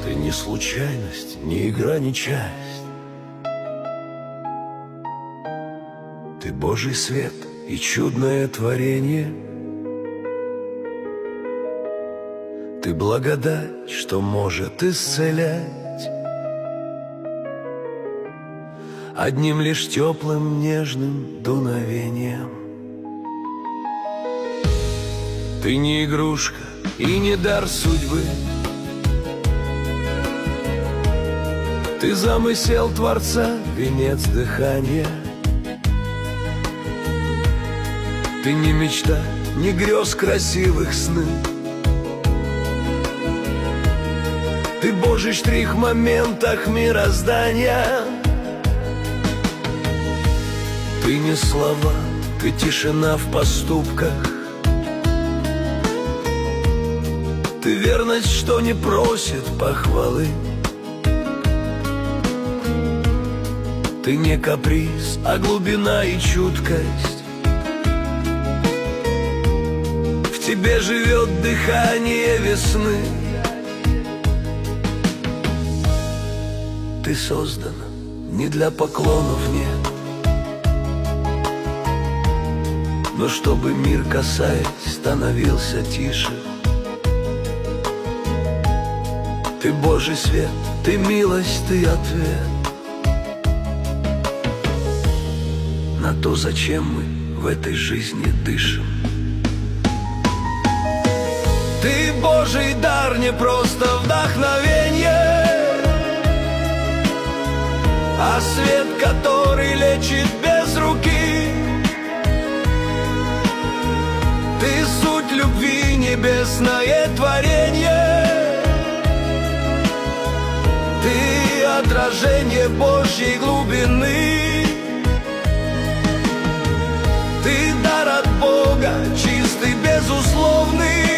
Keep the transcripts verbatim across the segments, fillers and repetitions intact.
Ты не случайность, ни игра, ни часть. Ты Божий свет и чудное творение. Ты благодать, что может исцелять одним лишь теплым нежным дуновением. Ты не игрушка и не дар судьбы. Ты замысел Творца, венец дыхания. Ты не мечта, не грез красивых сны. Ты Божий штрих в моментах мироздания. Ты не слова, ты тишина в поступках. Ты верность, что не просит похвалы. Ты не каприз, а глубина и чуткость. В тебе живет дыхание весны. Ты создана не для поклонов, нет, но чтобы мир, касаясь, становился тише. Ты Божий свет, ты милость, ты ответ на то, зачем мы в этой жизни дышим. Ты Божий дар, не просто вдохновение, а свет, который лечит без руки. Ты суть любви, небесное творение. Ты отражение Божьей глубины. Ты дар от Бога, чистый, безусловный.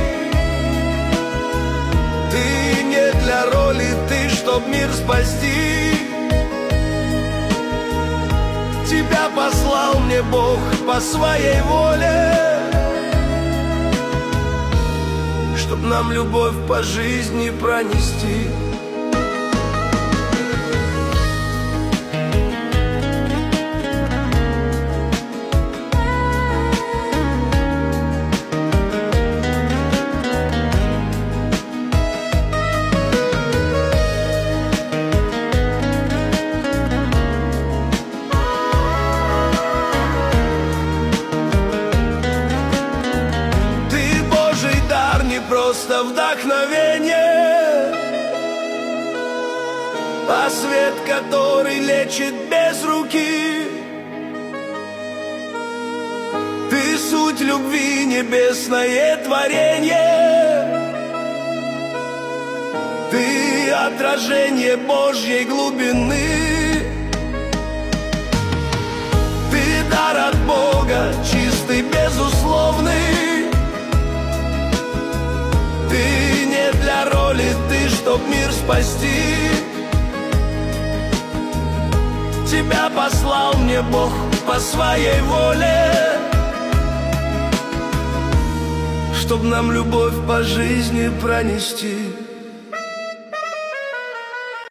Ты не для роли, ты, чтоб мир спасти. Тебя послал мне Бог по своей воле, чтоб нам любовь по жизни пронести. Просто вдохновение, а свет, который лечит без руки. Ты суть любви, небесное творение. Ты отражение Божьей глубины. Ты дар от Бога, чистый, безусловный. Ты не для роли, ты, чтоб мир спасти. Тебя послал мне Бог по своей воле, чтоб нам любовь по жизни пронести.